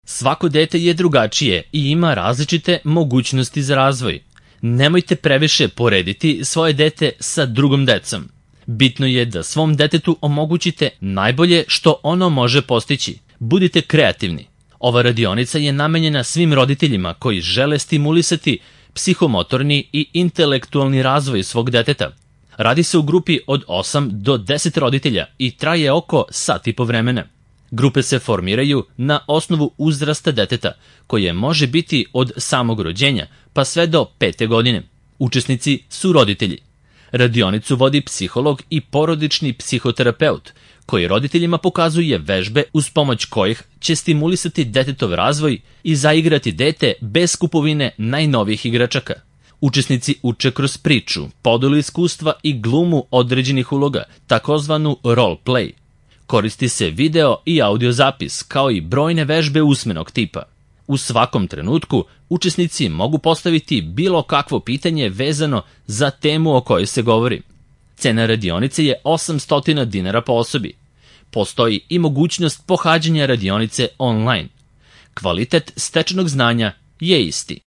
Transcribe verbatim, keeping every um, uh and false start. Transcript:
Svako dete je drugačije i ima različite mogućnosti za razvoj. Nemojte previše porediti svoje dete sa drugom decom. Bitno je da svom detetu omogućite najbolje što ono može postići. Budite kreativni. Ova radionica je namenjena svim roditeljima koji žele stimulisati psihomotorni i intelektualni razvoj svog deteta. Radi se u grupi od osam do deset roditelja i traje oko sat i po vremena. Grupe se formiraju na osnovu uzrasta deteta, koje može biti od samog rođenja pa sve do pete godine. Učesnici su roditelji. Radionicu vodi psiholog i porodični psihoterapeut, koji roditeljima pokazuje vežbe uz pomoć kojih će stimulisati detetov razvoj i zaigrati dete bez kupovine najnovijih igračaka. Učesnici uče kroz priču, podelu iskustva i glumu određenih uloga, takozvanu role play. Koristi se video i audio zapis, kao i brojne vežbe usmenog tipa. U svakom trenutku učesnici mogu postaviti bilo kakvo pitanje vezano za temu o kojoj se govori. Cena radionice je osamsto dinara po osobi. Postoji i mogućnost pohađanja radionice online. Kvalitet stečenog znanja je isti.